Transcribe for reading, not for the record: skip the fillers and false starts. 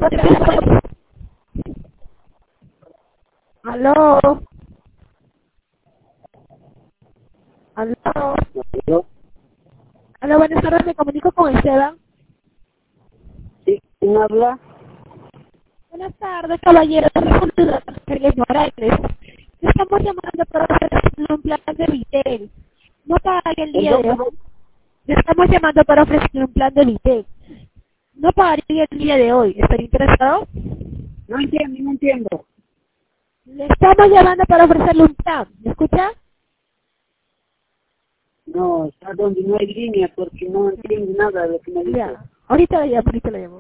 Aló. Aló. ¿Yo? Aló, buenas tardes, me comunico con Esteban. ¿Sí? ¿Quién habla? Buenas tardes, caballero. Sergio Morales. Estamos llamando para ofrecerle un plan de retail. No pagaría el día de ¿Perdón? hoy. Le estamos llamando para ofrecerle un plan de retail. No pagaría el día de hoy. ¿Estaría interesado? No entiendo, no entiendo. Le estamos llamando para ofrecerle un plan. ¿Me escucha? No, está donde no hay línea porque no entiendo nada de lo que me dice. Ya. Ahorita le llamo, ahorita le llamo.